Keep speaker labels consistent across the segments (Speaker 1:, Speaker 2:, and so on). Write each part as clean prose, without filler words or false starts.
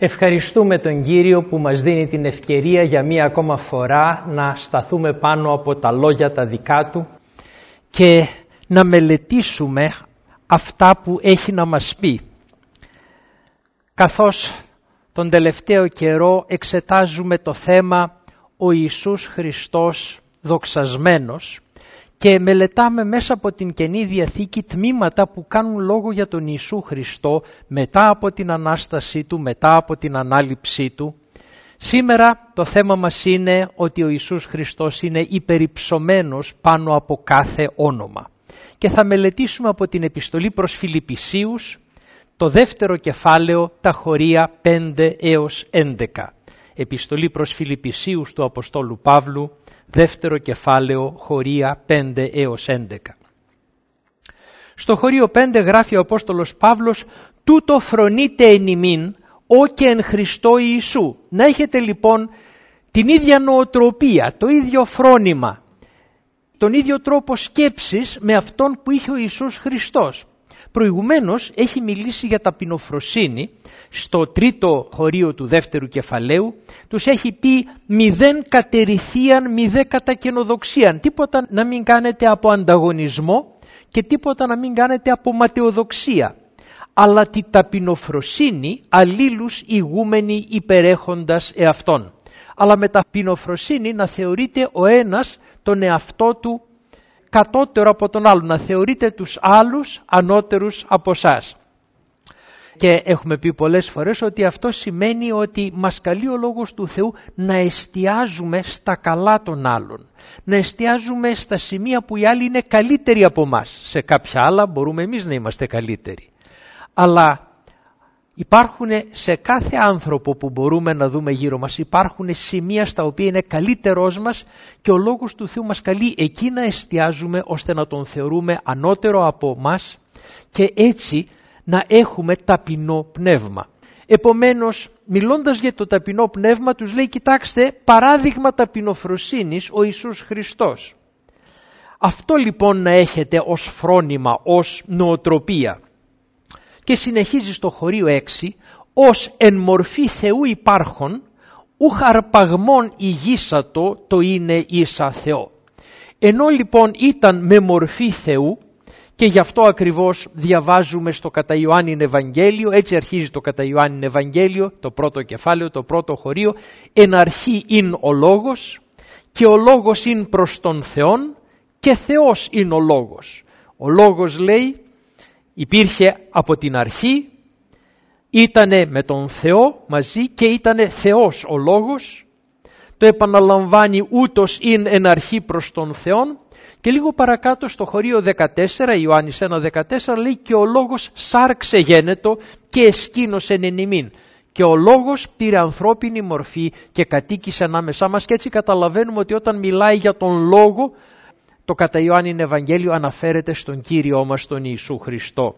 Speaker 1: Ευχαριστούμε τον Κύριο που μας δίνει την ευκαιρία για μία ακόμα φορά να σταθούμε πάνω από τα λόγια τα δικά Του και να μελετήσουμε αυτά που έχει να μας πει. Καθώς τον τελευταίο καιρό εξετάζουμε το θέμα ο Ιησούς Χριστός δοξασμένος και μελετάμε μέσα από την Καινή Διαθήκη τμήματα που κάνουν λόγο για τον Ιησού Χριστό μετά από την Ανάστασή Του, μετά από την Ανάληψή Του. Σήμερα το θέμα μας είναι ότι ο Ιησούς Χριστός είναι υπερυψωμένος πάνω από κάθε όνομα. Και θα μελετήσουμε από την επιστολή προς Φιλιππισίους το δεύτερο κεφάλαιο, τα χωρία 5 έως 11. Επιστολή προς Φιλιππισίους του Αποστόλου Παύλου, δεύτερο κεφάλαιο, χωρία 5 έως 11. Στο χωρίο 5 γράφει ο Απόστολος Παύλος «Τούτο φρονείτε εν ημίν, ό και εν Χριστώ Ιησού». Να έχετε λοιπόν την ίδια νοοτροπία, το ίδιο φρόνημα, τον ίδιο τρόπο σκέψης με αυτόν που είχε ο Ιησούς Χριστός. Προηγουμένως έχει μιλήσει για ταπεινοφροσύνη στο τρίτο χωρίο του δεύτερου κεφαλαίου. Τους έχει πει μηδέν κατερηθίαν, μηδέν κατά καινοδοξίαν. Τίποτα να μην κάνετε από ανταγωνισμό και τίποτα να μην κάνετε από ματαιοδοξία. Αλλά τη ταπεινοφροσύνη αλλήλους ηγούμενοι υπερέχοντας εαυτόν. Αλλά με ταπεινοφροσύνη να θεωρείτε ο ένας τον εαυτό του κατώτερο από τον άλλον, να θεωρείτε τους άλλους ανώτερους από εσάς. Και έχουμε πει πολλές φορές ότι αυτό σημαίνει ότι μας καλεί ο Λόγος του Θεού να εστιάζουμε στα καλά των άλλων. Να εστιάζουμε στα σημεία που οι άλλοι είναι καλύτεροι από μας. Σε κάποια άλλα μπορούμε εμείς να είμαστε καλύτεροι. Αλλά υπάρχουν σε κάθε άνθρωπο που μπορούμε να δούμε γύρω μας, υπάρχουν σημεία στα οποία είναι καλύτερός μας και ο Λόγος του Θεού μας καλεί εκεί να εστιάζουμε ώστε να τον θεωρούμε ανώτερο από μας και έτσι να έχουμε ταπεινό πνεύμα. Επομένως, μιλώντας για το ταπεινό πνεύμα, τους λέει κοιτάξτε, παράδειγμα ταπεινοφροσύνης ο Ιησούς Χριστός. Αυτό λοιπόν να έχετε ως φρόνημα, ως νοοτροπία. Και συνεχίζει στο χωρίο 6, ως εν μορφή Θεού υπάρχον, ούχ αρπαγμόν ηγήσατο το είναι ίσα Θεό. Ενώ λοιπόν ήταν με μορφή Θεού, και γι' αυτό ακριβώς διαβάζουμε στο κατά Ιωάννην Ευαγγέλιο, έτσι αρχίζει το κατά Ιωάννην Ευαγγέλιο, το πρώτο κεφάλαιο, το πρώτο χωρίο, εν αρχή ειν ο Λόγος και ο Λόγος ειν προς τον Θεόν και Θεός ειν ο Λόγος. Ο Λόγος λέει υπήρχε από την αρχή, ήτανε με τον Θεό μαζί και ήτανε Θεός ο Λόγος. Το επαναλαμβάνει ούτως ειν εν αρχή προς τον Θεόν και λίγο παρακάτω στο χωρίο 14, Ιωάννης 1:14 λέει και ο Λόγος σάρξε γένετο και εσκήνωσεν εν ημίν. Και ο Λόγος πήρε ανθρώπινη μορφή και κατοίκησε ανάμεσά μας και έτσι καταλαβαίνουμε ότι όταν μιλάει για τον Λόγο το κατά Ιωάννην Ευαγγέλιο αναφέρεται στον Κύριό μας τον Ιησού Χριστό.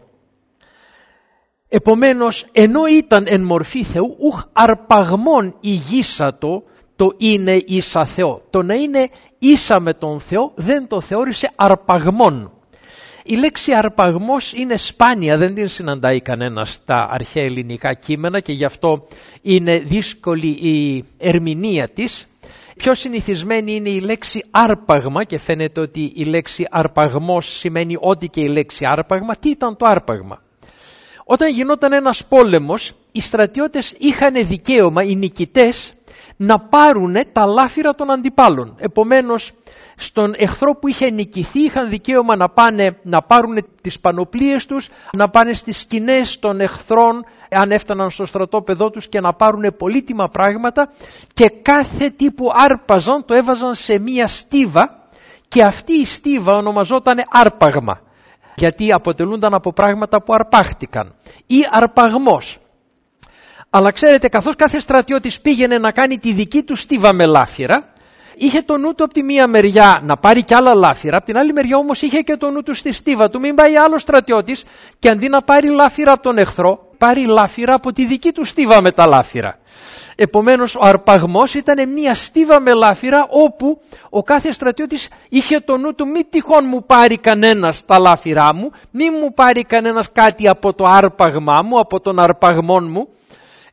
Speaker 1: Επομένως, ενώ ήταν εν μορφή Θεού, ούχ αρπαγμόν ηγήσατο το είναι ίσα Θεό. Το να είναι ίσα με τον Θεό δεν το θεώρησε αρπαγμόν. Η λέξη αρπαγμός είναι σπάνια, δεν την συναντάει κανένα στα αρχαία ελληνικά κείμενα και γι' αυτό είναι δύσκολη η ερμηνεία της. Πιο συνηθισμένη είναι η λέξη άρπαγμα και φαίνεται ότι η λέξη αρπαγμός σημαίνει ό,τι και η λέξη άρπαγμα. Τι ήταν το άρπαγμα? Όταν γινόταν ένας πόλεμος, οι στρατιώτες είχαν δικαίωμα, οι νικητές, να πάρουν τα λάφυρα των αντιπάλων. Επομένως, στον εχθρό που είχε νικηθεί είχαν δικαίωμα να πάνε να πάρουν τις πανοπλίες τους, να πάνε στις σκηνές των εχθρών, αν έφταναν στο στρατόπεδό τους και να πάρουν πολύτιμα πράγματα και κάθε τι που άρπαζαν το έβαζαν σε μία στίβα και αυτή η στίβα ονομαζόταν άρπαγμα γιατί αποτελούνταν από πράγματα που αρπάχτηκαν ή αρπαγμός. Αλλά ξέρετε, καθώς κάθε στρατιώτης πήγαινε να κάνει τη δική του στίβα με λάφυρα, είχε το νου του από τη μία μεριά να πάρει κι άλλα λάφυρα, από την άλλη μεριά όμως είχε και το νου του στη στίβα του, μην πάει άλλος στρατιώτης και αντί να πάρει λάφυρα από τον εχθρό, πάρει λάφυρα από τη δική του στίβα με τα λάφυρα. Επομένως ο αρπαγμός ήταν μια στίβα με λάφυρα όπου ο κάθε στρατιώτης είχε το νου του μη τυχόν μου πάρει κανένας τα λάφυρά μου, μη μου πάρει κανένας κάτι από το άρπαγμά μου, από τον αρπαγμόν μου.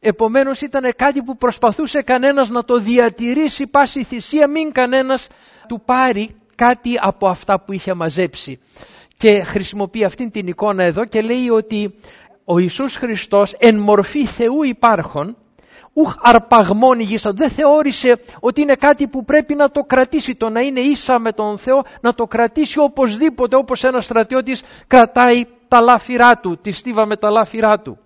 Speaker 1: Επομένως ήταν κάτι που προσπαθούσε κανένας να το διατηρήσει πάση θυσία, μην κανένας του πάρει κάτι από αυτά που είχε μαζέψει. Και χρησιμοποιεί αυτήν την εικόνα εδώ και λέει ότι ο Ιησούς Χριστός εν μορφή Θεού υπάρχον, ουχ αρπαγμόν ηγήσαντο, δεν θεώρησε ότι είναι κάτι που πρέπει να το κρατήσει, το να είναι ίσα με τον Θεό, να το κρατήσει οπωσδήποτε, όπως ένας στρατιώτης κρατάει τα λάφυρά του, τη στίβα με τα λάφυρά του.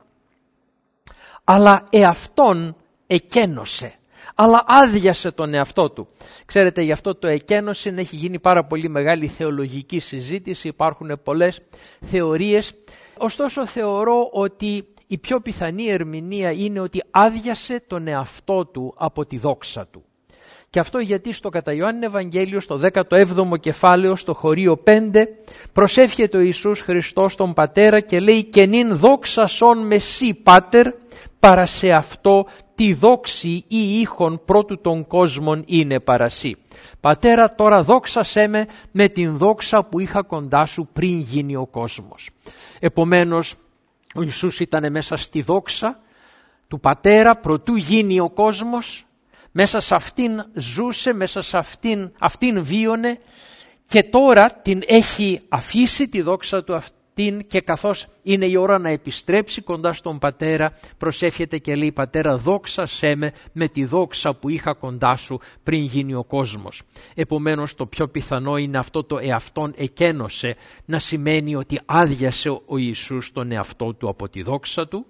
Speaker 1: Αλλά εαυτόν εκένωσε, αλλά άδειασε τον εαυτό του. Ξέρετε, γι' αυτό το εκένωσε έχει γίνει πάρα πολύ μεγάλη θεολογική συζήτηση, υπάρχουν πολλές θεωρίες. Ωστόσο θεωρώ ότι η πιο πιθανή ερμηνεία είναι ότι άδειασε τον εαυτό του από τη δόξα του. Και αυτό γιατί στο κατά Ιωάννη Ευαγγέλιο, στο 17ο κεφάλαιο, στο χωρίο 5, προσεύχεται ο Ιησούς Χριστός τον Πατέρα και λέει «Και νυν δόξασον με σύ, Πάτερ, παρά σε αυτό τη δόξη ή ήχον πρώτου των κόσμων είναι παρασύ». Πατέρα, τώρα δόξασέ με την δόξα που είχα κοντά σου πριν γίνει ο κόσμος. Επομένως, ο Ιησούς ήταν μέσα στη δόξα του Πατέρα προτού γίνει ο κόσμος, μέσα σε αυτήν ζούσε, μέσα σε αυτήν βίωνε και τώρα την έχει αφήσει τη δόξα του αυτήν και καθώς είναι η ώρα να επιστρέψει κοντά στον Πατέρα προσεύχεται και λέει «Πατέρα, δόξασέ με τη δόξα που είχα κοντά σου πριν γίνει ο κόσμος». Επομένως το πιο πιθανό είναι αυτό το εαυτόν εκένωσε να σημαίνει ότι άδειασε ο Ιησούς τον εαυτό του από τη δόξα του.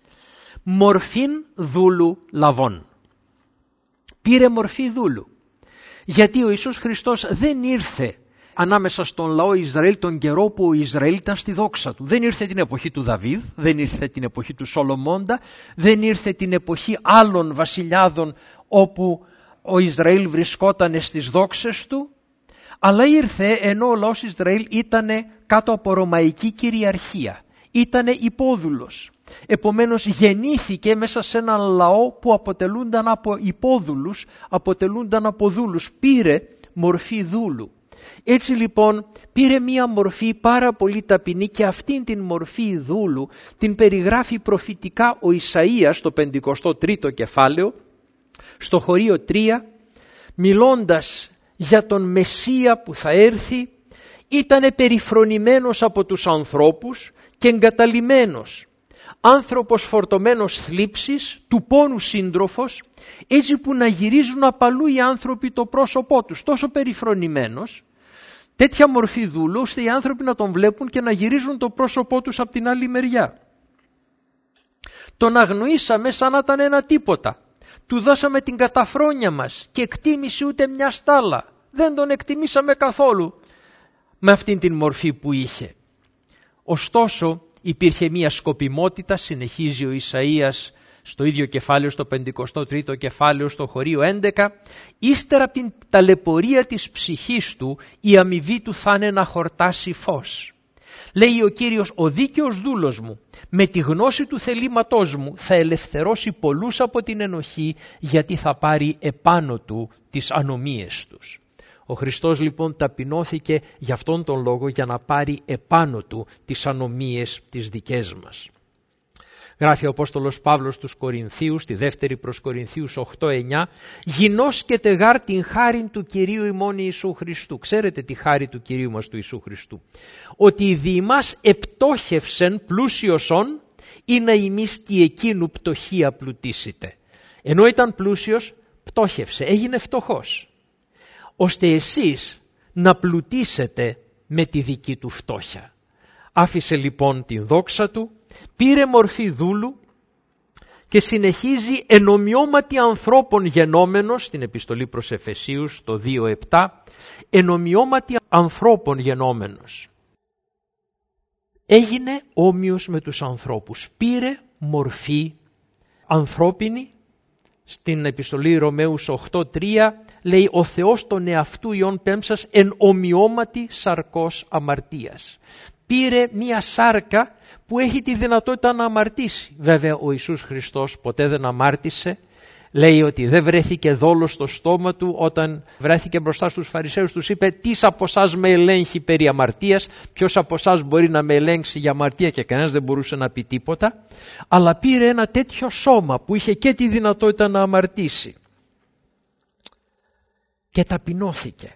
Speaker 1: Μορφήν δούλου λαβών. Πήρε μορφή δούλου. Γιατί ο Ιησούς Χριστός δεν ήρθε ανάμεσα στον λαό Ισραήλ τον καιρό που ο Ισραήλ ήταν στη δόξα του. Δεν ήρθε την εποχή του Δαβίδ, δεν ήρθε την εποχή του Σολομώντα, δεν ήρθε την εποχή άλλων βασιλιάδων όπου ο Ισραήλ βρισκόταν στις δόξες του, αλλά ήρθε ενώ ο λαός Ισραήλ ήταν κάτω από ρωμαϊκή κυριαρχία, ήταν υπόδουλος. Επομένως γεννήθηκε μέσα σε έναν λαό που αποτελούνταν από υπόδουλους, αποτελούνταν από δούλους, πήρε μορφή δούλου. Έτσι λοιπόν πήρε μία μορφή πάρα πολύ ταπεινή και αυτήν την μορφή δούλου την περιγράφει προφητικά ο Ισαΐας στο 53ο κεφάλαιο, στο χωρίο 3, μιλώντας για τον Μεσσία που θα έρθει, ήτανε περιφρονημένος από τους ανθρώπους και εγκαταλειμμένος, άνθρωπος φορτωμένος θλίψης, του πόνου σύντροφος, έτσι που να γυρίζουν απαλού οι άνθρωποι το πρόσωπό τους, τόσο περιφρονημένος, τέτοια μορφή δούλου, ώστε οι άνθρωποι να τον βλέπουν και να γυρίζουν το πρόσωπό τους από την άλλη μεριά. Τον αγνοήσαμε σαν να ήταν ένα τίποτα. Του δώσαμε την καταφρόνια μας και εκτίμησε ούτε μια στάλα. Δεν τον εκτιμήσαμε καθόλου με αυτήν την μορφή που είχε. Ωστόσο υπήρχε μια σκοπιμότητα, συνεχίζει ο Ισαΐας στο ίδιο κεφάλαιο, στο 53ο κεφάλαιο, στο χωρίο 11, ύστερα από την ταλαιπωρία της ψυχής του, η αμοιβή του θα είναι να χορτάσει φως. Λέει ο Κύριος, ο δίκαιος δούλος μου, με τη γνώση του θελήματός μου, θα ελευθερώσει πολλούς από την ενοχή, γιατί θα πάρει επάνω του τις ανομίες τους. Ο Χριστός λοιπόν ταπεινώθηκε για αυτόν τον λόγο, για να πάρει επάνω του τις ανομίες τις δικές μας. Γράφει ο Απόστολος Παύλος στους Κορινθίους, στη δεύτερη προς Κορινθίους 8-9, «Γινώσκετε γάρ την χάριν του Κυρίου ημών Ιησού Χριστού». Ξέρετε τη χάρη του Κυρίου μας του Ιησού Χριστού. «Ότι δι' μας επτόχευσεν πλούσιοσον, ή να ημείς τι εκείνου πτωχία πλουτίσετε». Ενώ ήταν πλούσιος, πτώχευσε, έγινε φτωχός, ώστε εσείς να πλουτίσετε με τη δική του φτώχεια. Άφησε λοιπόν την δόξα του, πήρε μορφή δούλου και συνεχίζει εν ομοιώματι ανθρώπων γενόμενος, στην επιστολή προς Εφεσίους το 2:7, εν ομοιώματι ανθρώπων γενόμενος. Έγινε όμοιος με τους ανθρώπους, πήρε μορφή ανθρώπινη. Στην επιστολή Ρωμαίους 8:3 λέει «Ο Θεός τον εαυτού ιών πέμψας εν ομοιώματι σαρκός αμαρτίας». Πήρε μία σάρκα που έχει τη δυνατότητα να αμαρτήσει. Βέβαια ο Ιησούς Χριστός ποτέ δεν αμάρτησε, λέει ότι δεν βρέθηκε δόλος στο στόμα του. Όταν βρέθηκε μπροστά στους Φαρισαίους τους είπε, «Τις από εσάς με ελέγχει περί αμαρτίας?» Ποιος από εσάς μπορεί να με ελέγξει για αμαρτία? Και κανένας δεν μπορούσε να πει τίποτα. Αλλά πήρε ένα τέτοιο σώμα που είχε και τη δυνατότητα να αμαρτήσει και ταπεινώθηκε.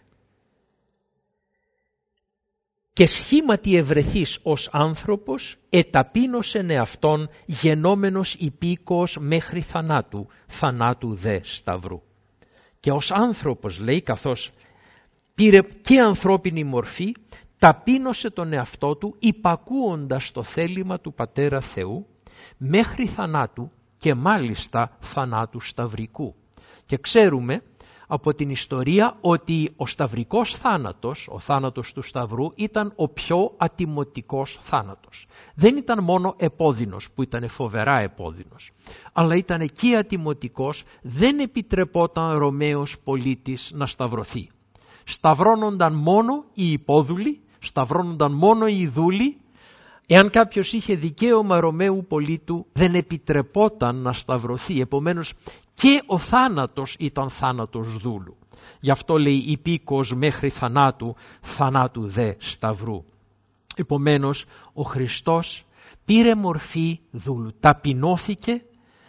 Speaker 1: Και σχήματι ευρεθείς ως άνθρωπος, εταπείνωσεν εαυτόν, γενόμενος υπήκοος μέχρι θανάτου, θανάτου δε σταυρού. Και ως άνθρωπος, λέει, καθώς πήρε και ανθρώπινη μορφή, ταπείνωσε τον εαυτό του υπακούοντας το θέλημα του Πατέρα Θεού, μέχρι θανάτου και μάλιστα θανάτου σταυρικού. Και ξέρουμε από την ιστορία ότι ο σταυρικός θάνατος, ο θάνατος του σταυρού, ήταν ο πιο ατιμωτικός θάνατος. Δεν ήταν μόνο επώδυνος, που ήταν φοβερά επώδυνος, αλλά ήταν και ατιμωτικός. Δεν επιτρεπόταν Ρωμαίος πολίτης να σταυρωθεί. Σταυρώνονταν μόνο οι υπόδουλοι, σταυρώνονταν μόνο οι δούλοι. Εάν κάποιος είχε δικαίωμα Ρωμαίου πολίτου, δεν επιτρεπόταν να σταυρωθεί. Επομένως και ο θάνατος ήταν θάνατος δούλου. Γι' αυτό λέει υπήκος μέχρι θανάτου, θανάτου δε σταυρού. Επομένως ο Χριστός πήρε μορφή δούλου, ταπεινώθηκε,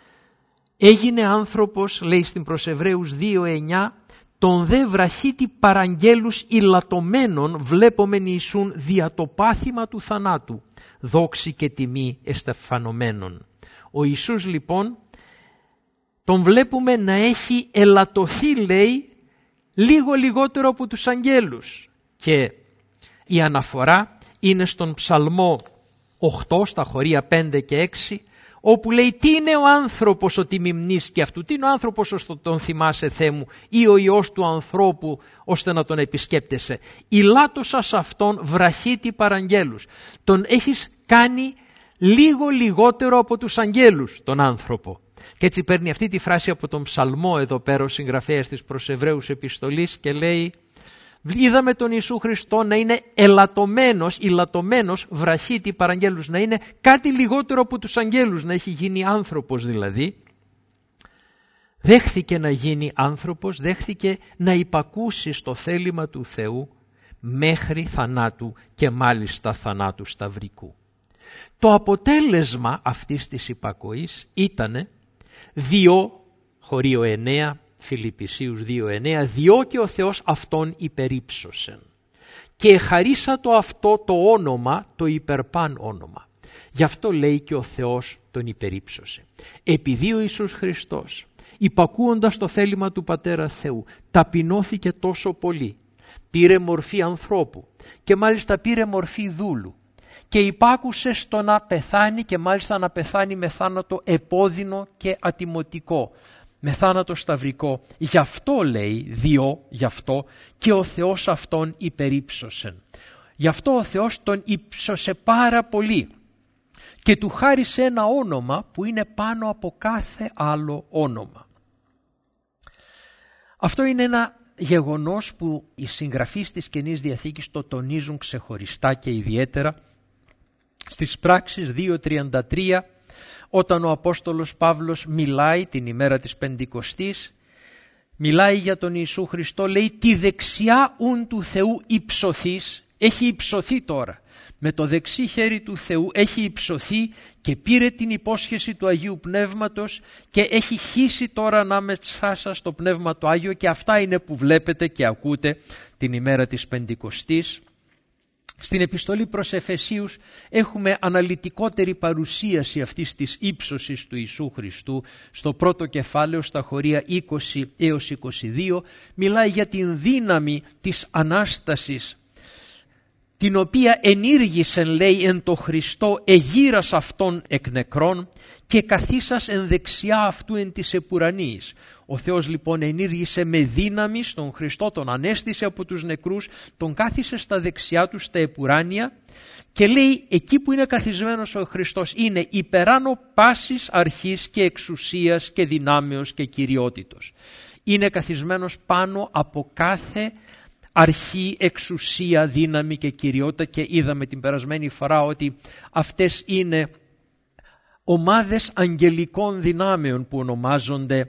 Speaker 1: έγινε άνθρωπος, λέει στην προς Εβραίους 2:9, τον δε βραχίτη παραγγέλους ηλατωμένων βλέπομεν Ιησούν δια το πάθημα του θανάτου, δόξη και τιμή εστεφανωμένων. Ο Ιησούς λοιπόν τον βλέπουμε να έχει ελαττωθεί, λέει, λίγο λιγότερο από τους αγγέλους. Και η αναφορά είναι στον Ψαλμό 8, στα χωρία 5 και 6, όπου λέει, τι είναι ο άνθρωπος ότι μη μνήσκει αυτού, τι είναι ο άνθρωπος ώστε τον θυμάσαι Θεέ μου, ή ο Υιός του ανθρώπου ώστε να τον επισκέπτεσαι. Ηλάτωσας αυτόν βραχίτη παραγγέλους. Τον έχεις κάνει λίγο λιγότερο από τους αγγέλους τον άνθρωπο. Και έτσι παίρνει αυτή τη φράση από τον Ψαλμό εδώ πέρα ο συγγραφέας της προς Εβραίους επιστολής και λέει, είδαμε τον Ιησού Χριστό να είναι ηλατωμένος βραχίτη παραγγέλους, να είναι κάτι λιγότερο από τους αγγέλους, να έχει γίνει άνθρωπος δηλαδή. Δέχθηκε να γίνει άνθρωπος, δέχθηκε να υπακούσει στο θέλημα του Θεού μέχρι θανάτου και μάλιστα θανάτου σταυρικού. Το αποτέλεσμα αυτής της υπακοής ήτανε 2, χωρίο 9, Φιλιππισίους 2:9, διότι ο Θεός αυτόν υπερύψωσεν και χαρίσατο αυτό το όνομα, το υπερπάν όνομα. Γι' αυτό λέει και ο Θεός τον υπερύψωσε. Επειδή ο Ιησούς Χριστός, υπακούοντας το θέλημα του Πατέρα Θεού, ταπεινώθηκε τόσο πολύ, πήρε μορφή ανθρώπου και μάλιστα πήρε μορφή δούλου και υπάκουσε στο να πεθάνει και μάλιστα να πεθάνει με θάνατο επώδυνο και ατιμωτικό, με θάνατο σταυρικό. Γι' αυτό λέει, γι' αυτό και ο Θεός αυτόν υπερύψωσεν. Γι' αυτό ο Θεός τον ύψωσε πάρα πολύ και του χάρισε ένα όνομα που είναι πάνω από κάθε άλλο όνομα. Αυτό είναι ένα γεγονός που οι συγγραφείς της Καινής Διαθήκης το τονίζουν ξεχωριστά και ιδιαίτερα στις πράξεις 2:33, όταν ο Απόστολος Παύλος μιλάει την ημέρα της Πεντηκοστής, μιλάει για τον Ιησού Χριστό, λέει «Τη δεξιά ουν του Θεού υψωθείς», έχει υψωθεί τώρα, με το δεξί χέρι του Θεού έχει υψωθεί και πήρε την υπόσχεση του Αγίου Πνεύματος και έχει χύσει τώρα ανάμεσά σας το Πνεύμα το Άγιο, και αυτά είναι που βλέπετε και ακούτε την ημέρα της Πεντηκοστής. Στην επιστολή προς Εφεσίους έχουμε αναλυτικότερη παρουσίαση αυτής της ύψωσης του Ιησού Χριστού. Στο πρώτο κεφάλαιο, στα χωρία 20 έως 22, μιλάει για την δύναμη της Ανάστασης, την οποία ενήργησεν, λέει, εν το Χριστό εγείρας αυτόν εκ νεκρών και καθίσας εν δεξιά αυτού εν της επουρανίης. Ο Θεός λοιπόν ενήργησε με δύναμη στον Χριστό, τον ανέστησε από τους νεκρούς, τον κάθισε στα δεξιά του στα επουράνια και λέει εκεί που είναι καθισμένος ο Χριστός είναι υπεράνω πάσης αρχής και εξουσίας και δυνάμεως και κυριότητος. Είναι καθισμένος πάνω από κάθε αρχή, εξουσία, δύναμη και κυριότητα, και είδαμε την περασμένη φορά ότι αυτές είναι ομάδες αγγελικών δυνάμεων που ονομάζονται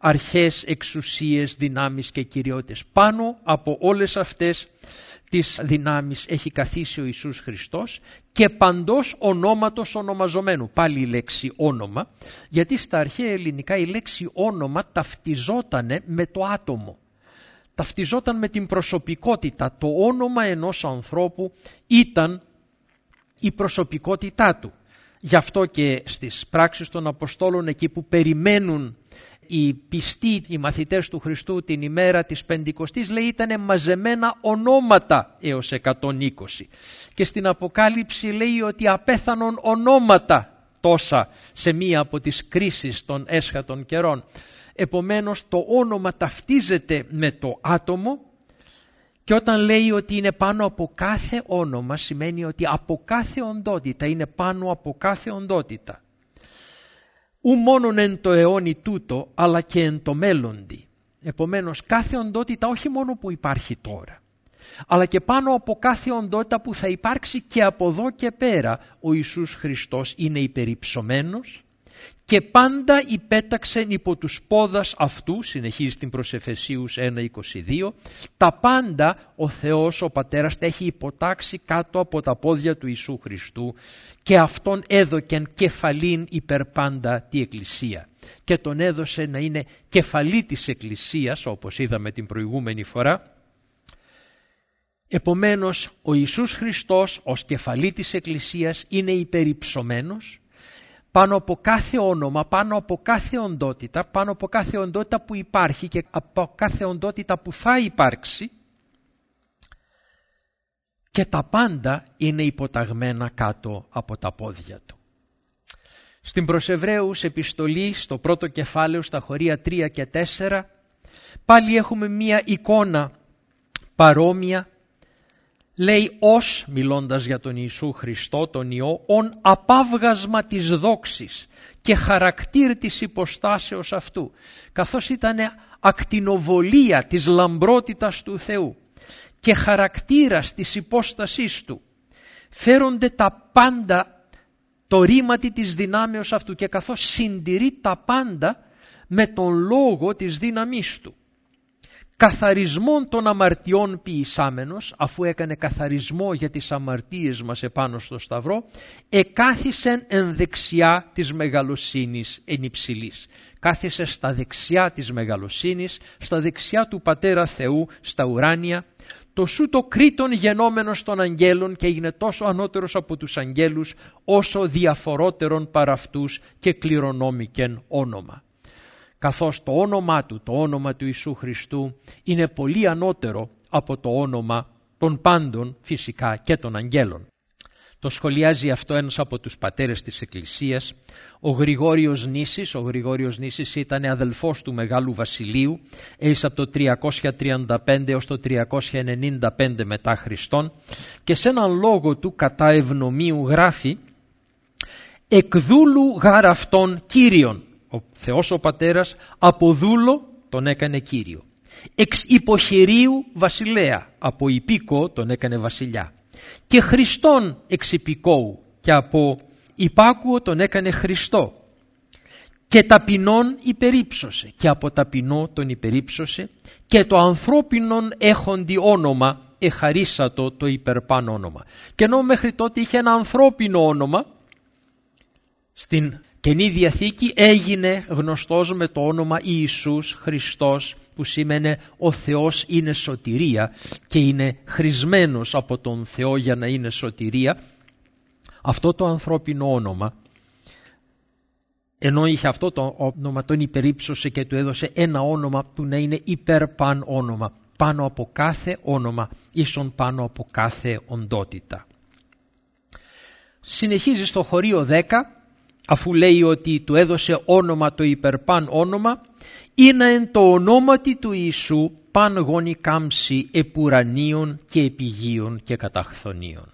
Speaker 1: αρχές, εξουσίες, δυνάμεις και κυριότητες. Πάνω από όλες αυτές τις δυνάμεις έχει καθίσει ο Ιησούς Χριστός και παντός ονόματος ονομαζομένου. Πάλι η λέξη όνομα, γιατί στα αρχαία ελληνικά η λέξη όνομα ταυτιζότανε με το άτομο. Ταυτιζόταν με την προσωπικότητα. Το όνομα ενός ανθρώπου ήταν η προσωπικότητά του. Γι' αυτό και στις πράξεις των Αποστόλων, εκεί που περιμένουν οι πιστοί, οι μαθητές του Χριστού την ημέρα της Πεντηκοστής, λέει ήταν μαζεμένα ονόματα έως 120. Και στην Αποκάλυψη λέει ότι απέθανον ονόματα τόσα σε μία από τις κρίσεις των έσχατων καιρών. Επομένως το όνομα ταυτίζεται με το άτομο, και όταν λέει ότι είναι πάνω από κάθε όνομα σημαίνει ότι από κάθε οντότητα, είναι πάνω από κάθε οντότητα. Ου μόνον εν το αιώνι τούτο, αλλά και εν το μέλλοντι. Επομένως κάθε οντότητα όχι μόνο που υπάρχει τώρα, αλλά και πάνω από κάθε οντότητα που θα υπάρξει και από εδώ και πέρα, ο Ιησούς Χριστός είναι υπερυψωμένος και πάντα υπέταξεν υπό τους πόδας αυτού, συνεχίζει την προς Εφεσίους 1:22, τα πάντα ο Θεός ο Πατέρας τα έχει υποτάξει κάτω από τα πόδια του Ιησού Χριστού και αυτόν έδωκεν κεφαλήν υπερ πάντα τη Εκκλησία. Και τον έδωσε να είναι κεφαλή της Εκκλησίας, όπως είδαμε την προηγούμενη φορά. Επομένως ο Ιησούς Χριστός ως κεφαλή της Εκκλησίας είναι υπερυψωμένος πάνω από κάθε όνομα, πάνω από κάθε οντότητα, πάνω από κάθε οντότητα που υπάρχει και από κάθε οντότητα που θα υπάρξει, και τα πάντα είναι υποταγμένα κάτω από τα πόδια του. Στην προς Εβραίους επιστολή, στο πρώτο κεφάλαιο, στα χωρία 3 και 4, πάλι έχουμε μία εικόνα παρόμοια. Λέει ως, μιλώντας για τον Ιησού Χριστό, τον Υιό, ον απάβγασμα της δόξης και χαρακτήρ της υποστάσεως αυτού, καθώς ήταν ακτινοβολία της λαμπρότητας του Θεού και χαρακτήρας της υπόστασής του, φέρονται τα πάντα το ρήματι της δυνάμεως αυτού και καθώς συντηρεί τα πάντα με τον λόγο της δύναμής του. Καθαρισμόν των αμαρτιών ποιησάμενος, αφού έκανε καθαρισμό για τις αμαρτίες μας επάνω στο Σταυρό, εκάθισεν εν δεξιά της μεγαλοσύνης εν υψηλής. Κάθισε στα δεξιά της μεγαλοσύνης, στα δεξιά του Πατέρα Θεού, στα ουράνια, το σούτο κρήτον γενόμενος των αγγέλων και έγινε τόσο ανώτερος από τους αγγέλους, όσο διαφορότερον παρά αυτούς και κληρονόμικεν όνομα. Καθώς το όνομά του, το όνομα του Ιησού Χριστού, είναι πολύ ανώτερο από το όνομα των πάντων φυσικά και των αγγέλων. Το σχολιάζει αυτό ένας από τους πατέρες της Εκκλησίας, ο Γρηγόριος Νήσης. Ο Γρηγόριος Νήσης ήταν αδελφός του Μεγάλου Βασιλείου, έζησε από το 335 έως το 395 μετά Χριστόν, και σε έναν λόγο του κατά ευνομίου γράφει «Εκ δούλου γάρ αυτόν Κύριον». Ο Θεός ο Πατέρας από δούλο τον έκανε Κύριο. Εξ υποχειρίου βασιλέα, από υπήκο τον έκανε βασιλιά. Και Χριστόν εξ υπηκόου και από υπάκουο τον έκανε Χριστό. Και ταπεινόν υπερύψωσε και από ταπεινό τον υπερύψωσε και το ανθρώπινον έχοντι όνομα εχαρίσατο το υπερπάν όνομα. Και ενώ μέχρι τότε είχε ένα ανθρώπινο όνομα, στην Καινή Διαθήκη έγινε γνωστός με το όνομα Ιησούς Χριστός, που σήμαινε ο Θεός είναι σωτηρία και είναι χρησμένος από τον Θεό για να είναι σωτηρία. Αυτό το ανθρώπινο όνομα, ενώ είχε αυτό το όνομα, τον υπερύψωσε και του έδωσε ένα όνομα που να είναι υπερπαν όνομα, πάνω από κάθε όνομα, ίσον πάνω από κάθε οντότητα. Συνεχίζει στο χωρίο 10, αφού λέει ότι του έδωσε όνομα το υπερπάν όνομα, είναι εν το ονόματι του Ιησού παν γόνι κάμψη επουρανίων και επιγείων και καταχθονίων.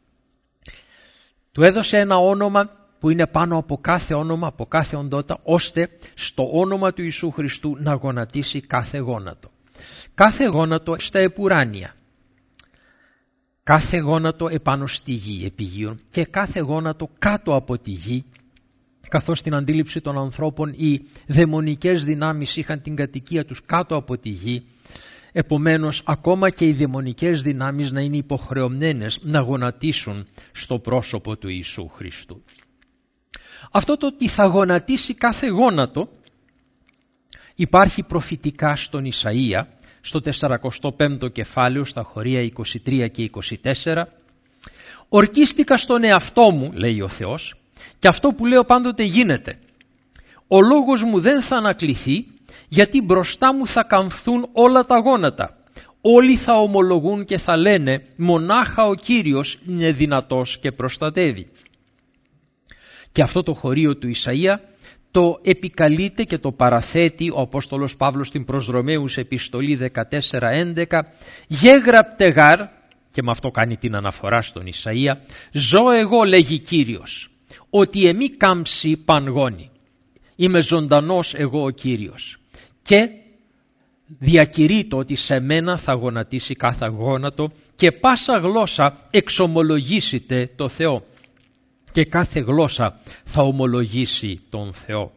Speaker 1: Του έδωσε ένα όνομα που είναι πάνω από κάθε όνομα, από κάθε οντότητα, ώστε στο όνομα του Ιησού Χριστού να γονατίσει κάθε γόνατο. Κάθε γόνατο στα επουράνια, κάθε γόνατο επάνω στη γη, επιγείων, και κάθε γόνατο κάτω από τη γη, καθώς στην αντίληψη των ανθρώπων οι δαιμονικές δυνάμεις είχαν την κατοικία τους κάτω από τη γη, επομένως ακόμα και οι δαιμονικές δυνάμεις να είναι υποχρεωμένες να γονατίσουν στο πρόσωπο του Ιησού Χριστού. Αυτό το ότι θα γονατίσει κάθε γόνατο υπάρχει προφητικά στον Ισαΐα, στο 45ο κεφάλαιο, στα χωρία 23 και 24. «Ορκίστηκα στον εαυτό μου», λέει ο Θεός, «και αυτό που λέω πάντοτε γίνεται. Ο λόγος μου δεν θα ανακληθεί, γιατί μπροστά μου θα καμφθούν όλα τα γόνατα. Όλοι θα ομολογούν και θα λένε, μονάχα ο Κύριος είναι δυνατός και προστατεύει». Και αυτό το χωρίο του Ισαΐα το επικαλείται και το παραθέτει ο Απόστολος Παύλος στην προς Ρωμαίους επιστολή 14:11, «Γέγραπτε γάρ», και με αυτό κάνει την αναφορά στον Ισαΐα, «Ζω εγώ, λέγει Κύριος, ότι εμεί κάμψει πανγόνη. Είμαι ζωντανός εγώ ο Κύριος. Και διακηρύττω ότι σε μένα θα γονατίσει κάθε γόνατο και πάσα γλώσσα εξομολογήσετε το Θεό. Και κάθε γλώσσα θα ομολογήσει τον Θεό».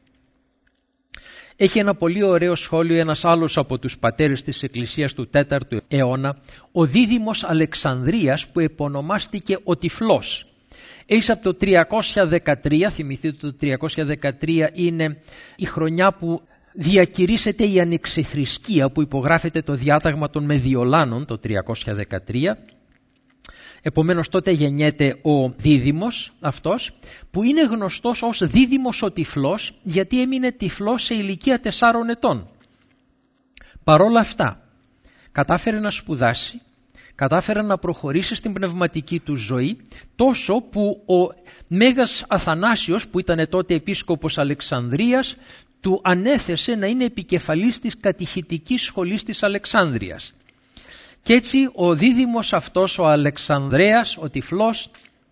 Speaker 1: Έχει ένα πολύ ωραίο σχόλιο ένας άλλος από τους πατέρες της Εκκλησίας του 4ου αιώνα, ο Δίδυμος Αλεξανδρίας, που επωνομάστηκε ο Τυφλός. Έχει από το 313, θυμηθείτε το 313 είναι η χρονιά που διακηρύσσεται η ανεξιθρησκεία, που υπογράφεται το διάταγμα των Μεδιολάνων το 313. Επομένως τότε γεννιέται ο Δίδυμος αυτός, που είναι γνωστός ως Δίδυμος ο Τυφλός, γιατί έμεινε τυφλός σε ηλικία 4 ετών. Παρόλα αυτά κατάφερε να σπουδάσει, κατάφερε να προχωρήσει στην πνευματική του ζωή, τόσο που ο Μέγας Αθανάσιος, που ήταν τότε επίσκοπος Αλεξανδρίας, του ανέθεσε να είναι επικεφαλής της κατηχητικής σχολής της Αλεξάνδρειας. Και έτσι ο Δίδυμος αυτός, ο Αλεξανδρέας, ο Τυφλός,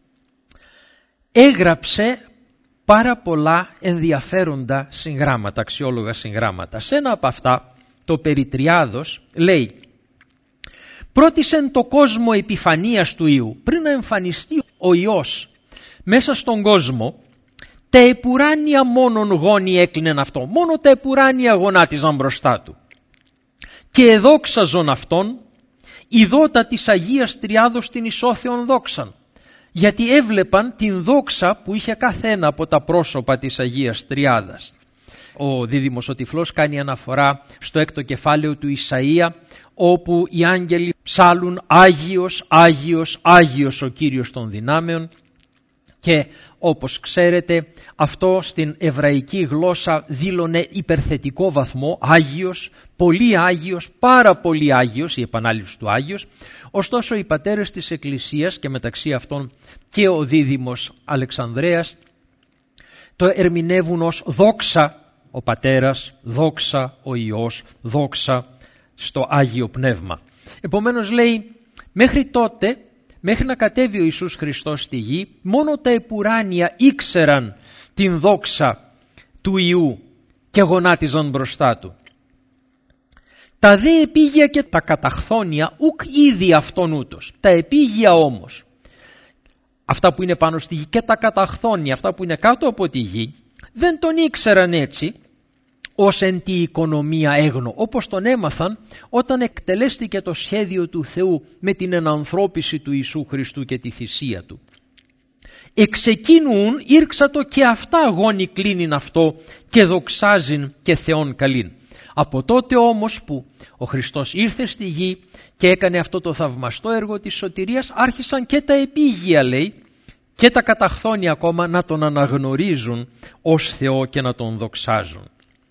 Speaker 1: έγραψε πάρα πολλά ενδιαφέροντα συγγράμματα, αξιόλογα συγγράμματα. Σε ένα από αυτά, το Περιτριάδος, λέει, «Πρότισεν το κόσμο επιφανίας του Υιού, πριν να εμφανιστεί ο Υιός μέσα στον κόσμο, τα επουράνια μόνον γόνοι έκλεινεν αυτό, μόνο τα επουράνια γονάτιζαν μπροστά του. Και εδόξαζον αυτόν, η δότα της Αγίας Τριάδος την ισόθεον δόξαν, γιατί έβλεπαν την δόξα που είχε κάθε ένα από τα πρόσωπα της Αγίας Τριάδας». Ο Δίδυμος ο Τυφλός κάνει αναφορά στο 6ο κεφάλαιο του Ισαΐα, όπου οι άγγελοι ψάλουν «Άγιος, Άγιος, Άγιος ο Κύριος των δυνάμεων», και όπως ξέρετε αυτό στην εβραϊκή γλώσσα δήλωνε υπερθετικό βαθμό, Άγιος, πολύ Άγιος, πάρα πολύ Άγιος, η επανάληψη του Άγιος. Ωστόσο οι πατέρες της Εκκλησίας, και μεταξύ αυτών και ο Δίδυμος Αλεξανδρέας, το ερμηνεύουν ως δόξα ο Πατέρας, δόξα ο Υιός, δόξα στο Άγιο Πνεύμα. Επομένως λέει, μέχρι τότε, μέχρι να κατέβει ο Ιησούς Χριστός στη γη, μόνο τα επουράνια ήξεραν την δόξα του Υιού και γονάτιζαν μπροστά του. Τα δε επίγεια και τα καταχθόνια ουκ ήδη αυτόν ούτως. Τα επίγεια όμως, αυτά που είναι πάνω στη γη, και τα καταχθόνια, αυτά που είναι κάτω από τη γη, δεν τον ήξεραν έτσι ως εν τη οικονομία έγνο, όπως τον έμαθαν όταν εκτελέστηκε το σχέδιο του Θεού με την ενανθρώπιση του Ιησού Χριστού και τη θυσία του. Εξεκίνουν ήρξατο και αυτά γόνοι κλείνειν αυτό και δοξάζειν και Θεόν καλήν. Από τότε όμως που ο Χριστός ήρθε στη γη και έκανε αυτό το θαυμαστό έργο της σωτηρίας, άρχισαν και τα επίγεια, λέει, και τα καταχθόνια ακόμα να τον αναγνωρίζουν ως Θεό και να τον δοξάζουν.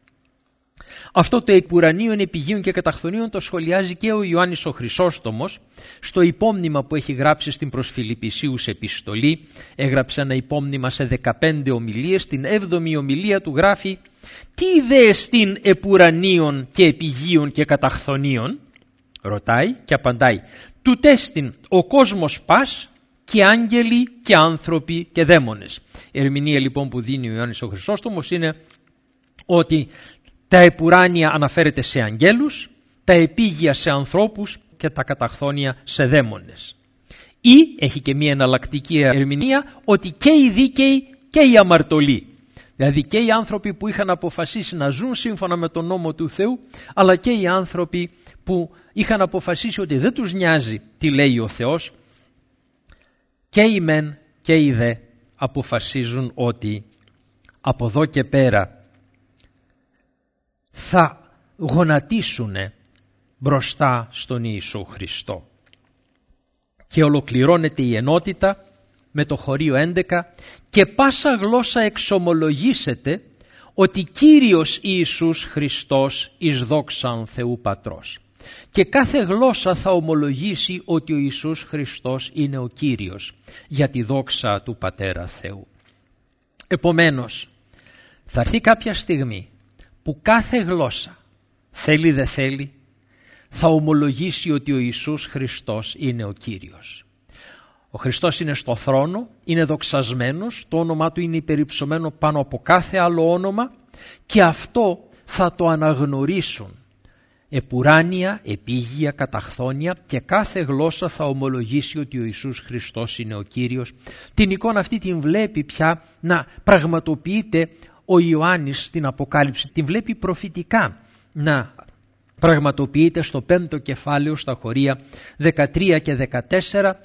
Speaker 1: Αυτό το επουρανίων, επιγείων και καταχθονίων το σχολιάζει και ο Ιωάννης ο Χρυσόστομος στο υπόμνημα που έχει γράψει στην προς Φιλιππισίους επιστολή. Έγραψε ένα υπόμνημα σε 15 ομιλίες. Στην 7η ομιλία του γράφει «Τι δε εστίν επουρανίων και επιγείων και καταχθονίων?» Ρωτάει και απαντάει «Τουτέστιν ο κόσμος πας και άγγελοι και άνθρωποι και δαίμονες». Η ερμηνεία λοιπόν που δίνει ο Ιωάννης ο Χρυσόστομος είναι ότι τα επουράνια αναφέρεται σε αγγέλους, τα επίγεια σε ανθρώπους και τα καταχθόνια σε δαίμονες. Ή έχει και μία εναλλακτική ερμηνεία ότι και οι δίκαιοι και οι αμαρτωλοί. Δηλαδή και οι άνθρωποι που είχαν αποφασίσει να ζουν σύμφωνα με τον νόμο του Θεού, αλλά και οι άνθρωποι που είχαν αποφασίσει ότι δεν τους νοιάζει τι λέει ο Θεός, και οι μεν και οι δε αποφασίζουν ότι από εδώ και πέρα θα γονατίσουν μπροστά στον Ιησού Χριστό. Και ολοκληρώνεται η ενότητα με το χωρίο 11, και πάσα γλώσσα εξομολογήσετε ότι Κύριος Ιησούς Χριστός εις δόξαν Θεού Πατρός. Και κάθε γλώσσα θα ομολογήσει ότι ο Ιησούς Χριστός είναι ο Κύριος, για τη δόξα του Πατέρα Θεού. Επομένως, θα έρθει κάποια στιγμή που κάθε γλώσσα, θέλει δε θέλει, θα ομολογήσει ότι ο Ιησούς Χριστός είναι ο Κύριος. Ο Χριστός είναι στο θρόνο, είναι δοξασμένος, το όνομά του είναι υπερυψωμένο πάνω από κάθε άλλο όνομα, και αυτό θα το αναγνωρίσουν επουράνια, επίγεια, καταχθόνια, και κάθε γλώσσα θα ομολογήσει ότι ο Ιησούς Χριστός είναι ο Κύριος. Την εικόνα αυτή την βλέπει πια να πραγματοποιείται ο Ιωάννης στην Αποκάλυψη, την βλέπει προφητικά να πραγματοποιείται στο 5ο κεφάλαιο στα χωρία 13 και 14,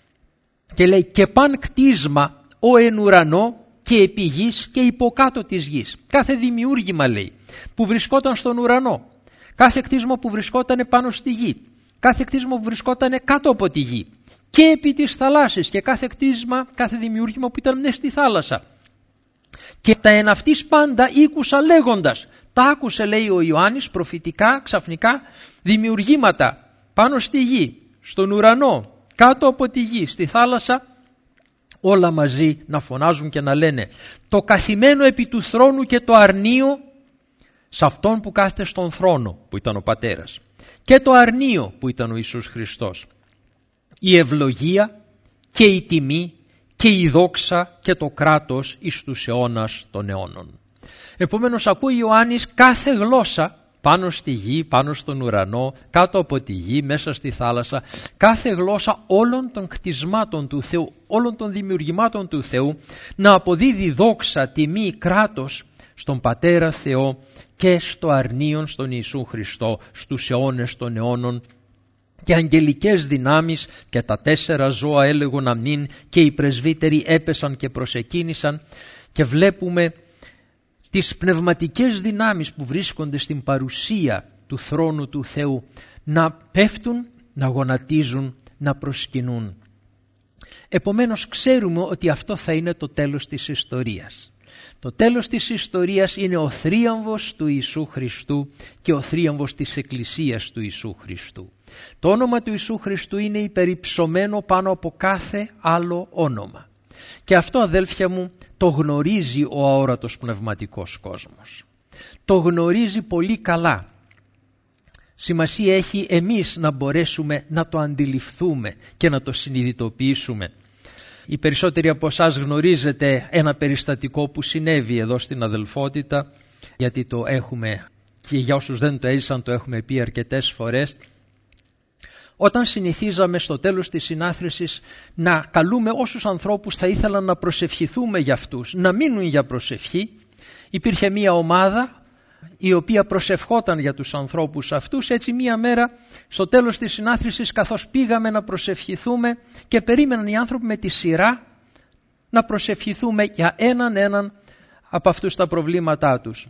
Speaker 1: και λέει «Και παν κτίσμα ο εν ουρανό και επί γης και υποκάτω της γης». Κάθε δημιούργημα, λέει, που βρισκόταν στον ουρανό, κάθε κτίσμα που βρισκόταν πάνω στη γη, κάθε κτίσμα που βρισκόταν κάτω από τη γη και επί της θαλάσσης, και κάθε κτίσμα, κάθε δημιούργημα που ήταν μέσα στη θάλασσα. Και τα εν αυτής πάντα ήκουσα λέγοντας. Τα άκουσε, λέει ο Ιωάννης, προφητικά, ξαφνικά, δημιουργήματα πάνω στη γη, στον ουρανό, κάτω από τη γη, στη θάλασσα, όλα μαζί να φωνάζουν και να λένε «Το καθημένο επί του θρόνου και το αρνείο σε αυτόν που κάθεται στον θρόνο», που ήταν ο Πατέρας, «και το αρνείο», που ήταν ο Ιησούς Χριστός, «η ευλογία και η τιμή και η δόξα και το κράτος εις τους αιώνας των αιώνων». Επομένως ακούει Ιωάννης κάθε γλώσσα πάνω στη γη, πάνω στον ουρανό, κάτω από τη γη, μέσα στη θάλασσα, κάθε γλώσσα όλων των κτισμάτων του Θεού, όλων των δημιουργημάτων του Θεού, να αποδίδει δόξα, τιμή, κράτος στον Πατέρα Θεό και στο αρνίον στον Ιησού Χριστό, στους αιώνες των αιώνων. Και αγγελικές δυνάμεις και τα 4 ζώα έλεγον αμήν, και οι πρεσβύτεροι έπεσαν και προσεκίνησαν, και βλέπουμε τις πνευματικές δυνάμεις που βρίσκονται στην παρουσία του θρόνου του Θεού να πέφτουν, να γονατίζουν, να προσκυνούν. Επομένως ξέρουμε ότι αυτό θα είναι το τέλος της ιστορίας. Το τέλος της ιστορίας είναι ο θρίαμβος του Ιησού Χριστού και ο θρίαμβος της Εκκλησίας του Ιησού Χριστού. Το όνομα του Ιησού Χριστού είναι υπερυψωμένο πάνω από κάθε άλλο όνομα. Και αυτό, αδέλφια μου, το γνωρίζει ο αόρατος πνευματικός κόσμος. Το γνωρίζει πολύ καλά. Σημασία έχει εμείς να μπορέσουμε να το αντιληφθούμε και να το συνειδητοποιήσουμε. Οι περισσότεροι από εσάς γνωρίζετε ένα περιστατικό που συνέβη εδώ στην αδελφότητα, γιατί το έχουμε, και για όσους δεν το έζησαν το έχουμε πει αρκετές φορές. Όταν συνηθίζαμε στο τέλος της συνάθρησης να καλούμε όσους ανθρώπους θα ήθελαν να προσευχηθούμε για αυτούς, να μείνουν για προσευχή, υπήρχε μία ομάδα η οποία προσευχόταν για τους ανθρώπους αυτούς. Έτσι μία μέρα στο τέλος της συνάθρησης, καθώς πήγαμε να προσευχηθούμε και περίμεναν οι άνθρωποι με τη σειρά να προσευχηθούμε για έναν από αυτούς τα προβλήματά τους.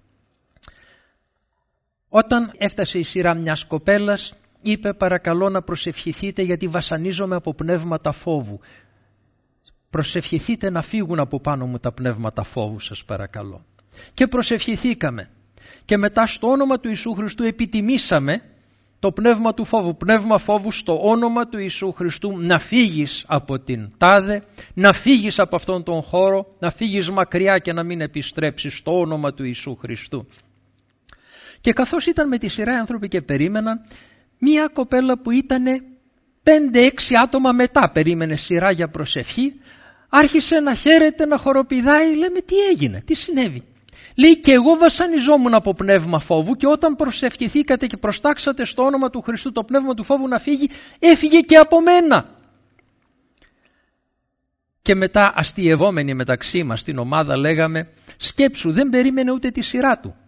Speaker 1: Όταν έφτασε η σειρά μιας κοπέλας, είπε «Παρακαλώ να προσευχηθείτε γιατί βασανίζομαι από πνεύματα φόβου. Προσευχηθείτε να φύγουν από πάνω μου τα πνεύματα φόβου, σας παρακαλώ». Και προσευχηθήκαμε. Και μετά στο όνομα του Ιησού Χριστού επιτιμήσαμε το πνεύμα του φόβου. Πνεύμα φόβου, στο όνομα του Ιησού Χριστού να φύγεις από την τάδε, να φύγεις από αυτόν τον χώρο, να φύγεις μακριά και να μην επιστρέψεις, στο όνομα του Ιησού Χριστού. Και καθώς ήταν με τη σειρά οι άνθρωποι και περίμεναν, μία κοπέλα που ήταν 5-6 άτομα μετά περίμενε σειρά για προσευχή, άρχισε να χαίρεται, να χοροπηδάει. Λέμε τι έγινε, τι συνέβη. Λέει και εγώ βασανιζόμουν από πνεύμα φόβου και όταν προσευχηθήκατε και προστάξατε στο όνομα του Χριστού το πνεύμα του φόβου να φύγει, έφυγε και από μένα. Και μετά αστειευόμενοι μεταξύ μας στην ομάδα λέγαμε Σκέψου, δεν περίμενε ούτε τη σειρά του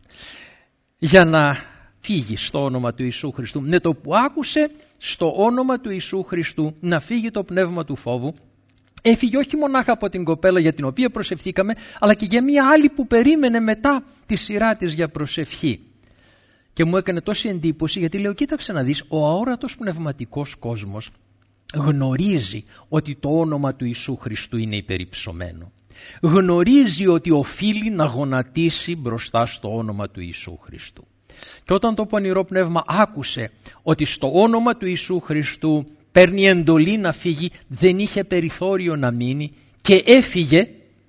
Speaker 1: για να φύγει στο όνομα του Ιησού Χριστού. Με το που άκουσε στο όνομα του Ιησού Χριστού να φύγει το πνεύμα του φόβου, έφυγε όχι μονάχα από την κοπέλα για την οποία προσευχθήκαμε, αλλά και για μια άλλη που περίμενε μετά τη σειρά της για προσευχή. Και μου έκανε τόση εντύπωση, γιατί λέω, κοίταξε να δεις, ο αόρατος πνευματικός κόσμος γνωρίζει ότι το όνομα του Ιησού Χριστού είναι υπερυψωμένο. Γνωρίζει ότι οφείλει να γονατίσει μπροστά στο όνομα του Ιησού Χριστού. Και όταν το πονηρό πνεύμα άκουσε ότι στο όνομα του Ιησού Χριστού παίρνει εντολή να φύγει, δεν είχε περιθώριο να μείνει και έφυγε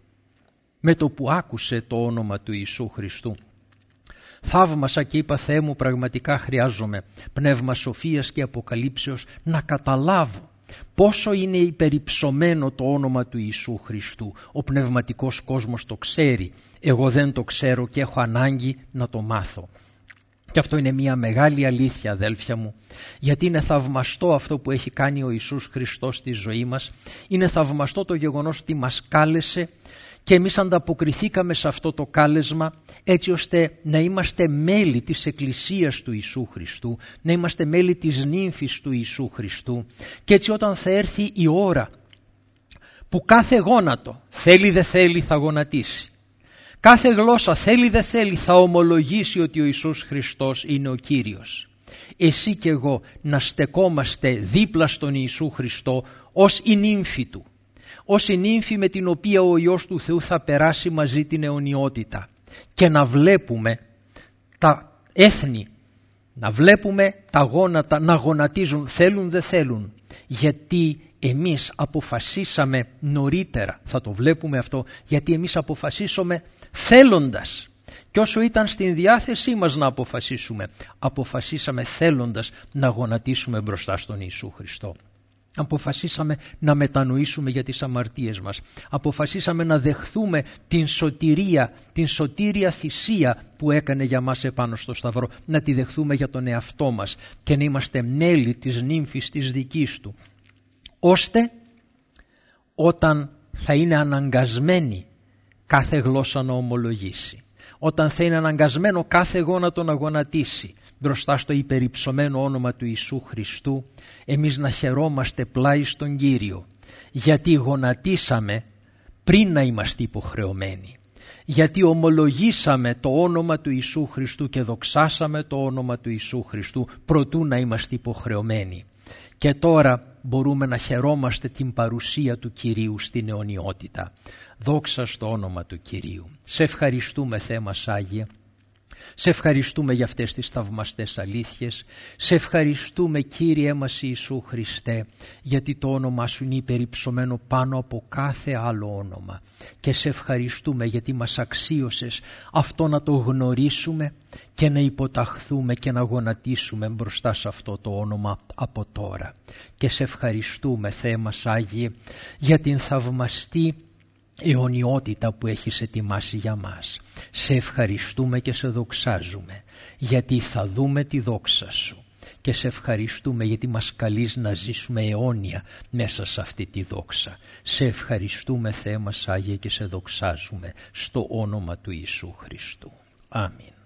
Speaker 1: με το που άκουσε το όνομα του Ιησού Χριστού. Θαύμασα και είπα, Θεέ μου, πραγματικά χρειάζομαι πνεύμα σοφίας και αποκαλύψεως να καταλάβω πόσο είναι υπερυψωμένο το όνομα του Ιησού Χριστού. Ο πνευματικός κόσμος το ξέρει, εγώ δεν το ξέρω και έχω ανάγκη να το μάθω. Και αυτό είναι μια μεγάλη αλήθεια, αδέλφια μου, γιατί είναι θαυμαστό αυτό που έχει κάνει ο Ιησούς Χριστός στη ζωή μας. Είναι θαυμαστό το γεγονός ότι μας κάλεσε και εμείς ανταποκριθήκαμε σε αυτό το κάλεσμα, έτσι ώστε να είμαστε μέλη της Εκκλησίας του Ιησού Χριστού, να είμαστε μέλη της νύμφης του Ιησού Χριστού. Και έτσι όταν θα έρθει η ώρα που κάθε γόνατο, θέλει δεν θέλει, θα γονατίσει, κάθε γλώσσα, θέλει δεν θέλει, θα ομολογήσει ότι ο Ιησούς Χριστός είναι ο Κύριος, εσύ και εγώ να στεκόμαστε δίπλα στον Ιησού Χριστό ως η νύμφη του, ως η νύμφη με την οποία ο Υιός του Θεού θα περάσει μαζί την αιωνιότητα, και να βλέπουμε τα έθνη, να βλέπουμε τα γόνατα να γονατίζουν, θέλουν δεν θέλουν, γιατί εμείς αποφασίσαμε νωρίτερα, θα το βλέπουμε αυτό, γιατί εμείς αποφασίσαμε θέλοντας. Και όσο ήταν στην διάθεσή μας να αποφασίσουμε, αποφασίσαμε θέλοντας να γονατίσουμε μπροστά στον Ιησού Χριστό. Αποφασίσαμε να μετανοήσουμε για τις αμαρτίες μας. Αποφασίσαμε να δεχθούμε την σωτήρια θυσία που έκανε για μας επάνω στο Σταυρό. Να τη δεχθούμε για τον εαυτό μας και να είμαστε μέλη της νύμφης της δικής του. Ώστε όταν θα είναι αναγκασμένη κάθε γλώσσα να ομολογήσει, όταν θα είναι αναγκασμένο κάθε γόνατο να γονατίσει μπροστά στο υπερυψωμένο όνομα του Ιησού Χριστού, εμείς να χαιρόμαστε πλάι στον Κύριο, γιατί γονατίσαμε πριν να είμαστε υποχρεωμένοι, γιατί ομολογήσαμε το όνομα του Ιησού Χριστού και δοξάσαμε το όνομα του Ιησού Χριστού προτού να είμαστε υποχρεωμένοι. Και τώρα μπορούμε να χαιρόμαστε την παρουσία του Κυρίου στην αιωνιότητα. Δόξα στο όνομα του Κυρίου. Σε ευχαριστούμε, Θεέ μας Άγιε. Σε ευχαριστούμε για αυτές τις θαυμαστές αλήθειες. Σε ευχαριστούμε, Κύριε μας Ιησού Χριστέ, γιατί το όνομά Σου είναι υπερυψωμένο πάνω από κάθε άλλο όνομα. Και σε ευχαριστούμε γιατί μας αξίωσες αυτό να το γνωρίσουμε και να υποταχθούμε και να γονατίσουμε μπροστά σε αυτό το όνομα από τώρα. Και σε ευχαριστούμε, Θεέ μας Άγιε, για την θαυμαστή αιωνιότητα που έχεις ετοιμάσει για μας. Σε ευχαριστούμε και σε δοξάζουμε, γιατί θα δούμε τη δόξα Σου. Και σε ευχαριστούμε γιατί μας καλείς να ζήσουμε αιώνια μέσα σε αυτή τη δόξα. Σε ευχαριστούμε, Θεέ μας Άγιε, και σε δοξάζουμε στο όνομα του Ιησού Χριστού. Αμήν.